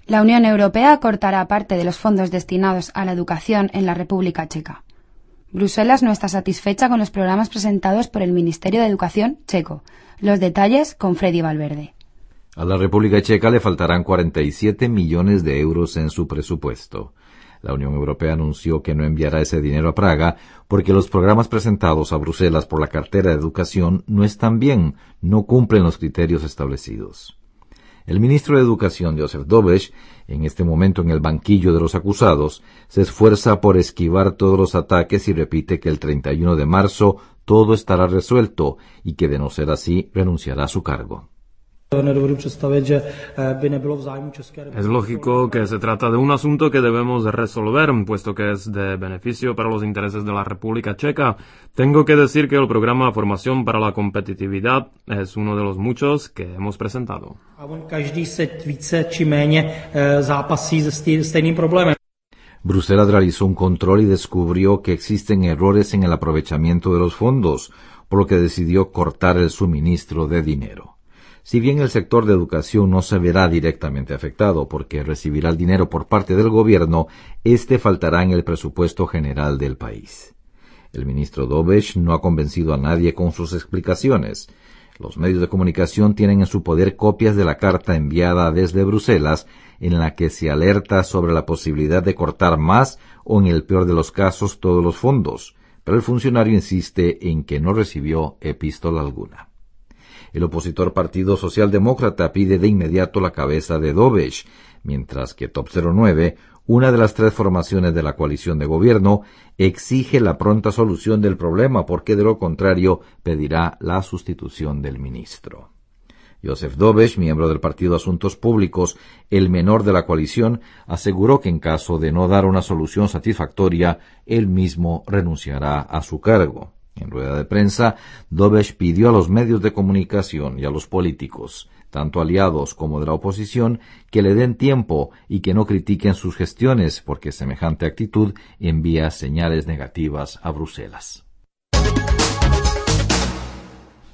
La Unión Europea cortará parte de los fondos destinados a la educación en la República Checa. Bruselas no está satisfecha con los programas presentados por el Ministerio de Educación checo. Los detalles con Freddy Valverde. A la República Checa le faltarán 47 millones de euros en su presupuesto. La Unión Europea anunció que no enviará ese dinero a Praga porque los programas presentados a Bruselas por la cartera de educación no están bien, no cumplen los criterios establecidos. El ministro de Educación, Josef Dobeš, en este momento en el banquillo de los acusados, se esfuerza por esquivar todos los ataques y repite que el 31 de marzo todo estará resuelto y que de no ser así renunciará a su cargo. Es lógico que se trata de un asunto que debemos resolver, puesto que es de beneficio para los intereses de la República Checa. Tengo que decir que el programa Formación para la Competitividad es uno de los muchos que hemos presentado. Bruselas realizó un control y descubrió que existen errores en el aprovechamiento de los fondos, por lo que decidió cortar el suministro de dinero. Si bien el sector de educación no se verá directamente afectado porque recibirá el dinero por parte del gobierno, este faltará en el presupuesto general del país. El ministro Dobeš no ha convencido a nadie con sus explicaciones. Los medios de comunicación tienen en su poder copias de la carta enviada desde Bruselas en la que se alerta sobre la posibilidad de cortar más o, en el peor de los casos, todos los fondos, pero el funcionario insiste en que no recibió epístola alguna. El opositor Partido Socialdemócrata pide de inmediato la cabeza de Dobeš, mientras que Top 09, una de las tres formaciones de la coalición de gobierno, exige la pronta solución del problema porque de lo contrario pedirá la sustitución del ministro. Josef Dobeš, miembro del Partido Asuntos Públicos, el menor de la coalición, aseguró que en caso de no dar una solución satisfactoria, él mismo renunciará a su cargo. En rueda de prensa, Dobeš pidió a los medios de comunicación y a los políticos, tanto aliados como de la oposición, que le den tiempo y que no critiquen sus gestiones, porque semejante actitud envía señales negativas a Bruselas.